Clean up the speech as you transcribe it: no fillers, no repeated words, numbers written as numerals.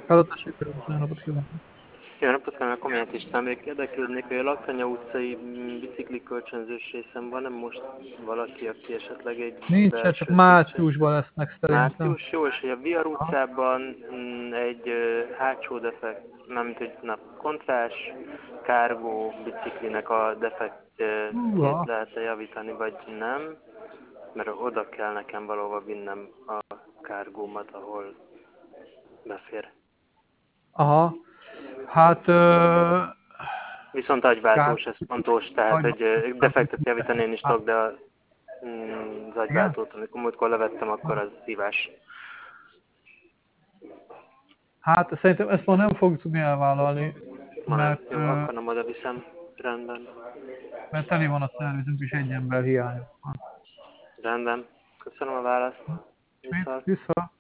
Hallott a sikerült, nagyon napot kívánok. Jó napot kívánok, Komját István, még érdeklődnék, hogy a Laktanya utcai bicikli kölcsönzős részen van-e most valaki, aki esetleg egy Nincsen, csak belsőt tudja? márciusban lesznek szerintem. Március, jó, és hogy a Vihar utcában egy hátsó defekt, nem tudna, kontrás, kárgó biciklinek a defektjét Húha. lehet-e javítani, vagy nem? Mert oda kell nekem valahova vinnem a kárgómat, ahol befér. Aha. Hát... Viszont agyváltós, ez fontos, tehát egy defektet javítani én is tudok, de az Igen? agyváltót, amikor múltkor levettem, akkor az szívás. Hát szerintem ezt ma nem fogjuk tudni elvállalni, Ma nem. mert, Jó, akkor nem oda viszem. Rendben. mert teli van a szervizünk, és egy ember hiány van. Rendben. Köszönöm a választ. Viszont. Vissza.